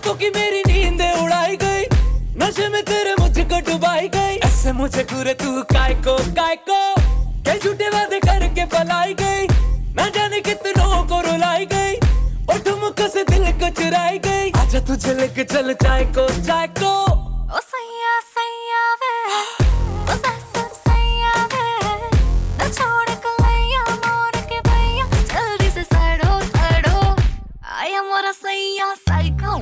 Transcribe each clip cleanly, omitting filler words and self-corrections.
रातों की मेरी नींद उड़ाई गई, नशे में तेरे मुझको डुबाई गई। ऐसे मुझे घूरे तू काय को के झूठे वादे करके पलाई गई। ना जाने कितनों को रुलाई गई, और ठुमकों से दिल को चुराई गई। आजा तुझे लेके चल चाय को ओ सैया सैया वे, ओ ससुर सैया वे, न छोड़ कलैया मोर के भैया, जल्दी से सड़ो सड़ो, आया मोरा सैया साइको।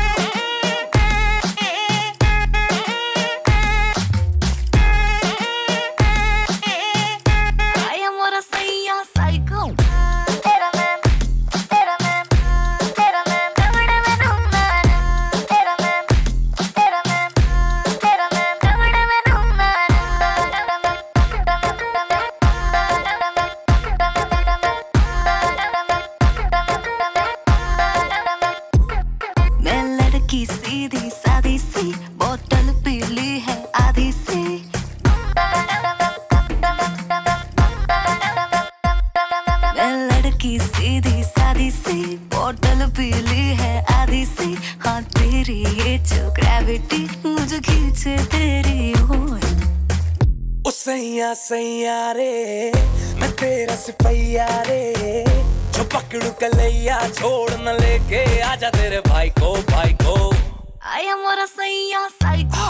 आया मोरा सैया साइको। तेरा मैन, तेरा मैन, तेरा मैन, दबड़े में ढूंढना ना। तेरा मैन, तेरा मैन, तेरा मैन, दबड़े में ढूंढना ना। मैं लड़की सीधी सादी सी, बोतल पीली है आधी सी। मैं लड़की सीधी सादी सी, बोतल पीली है आधी सी। हाँ तेरी ये जो ग्रेविटी मुझे खींचे तेरी ओर। ओ सैया सैया रे, मैं तेरा सिपैया रे, जो पकड़ू कलैया छोड़ न लेके आजा तेरे भाई को। आया मोरा सैया साइको।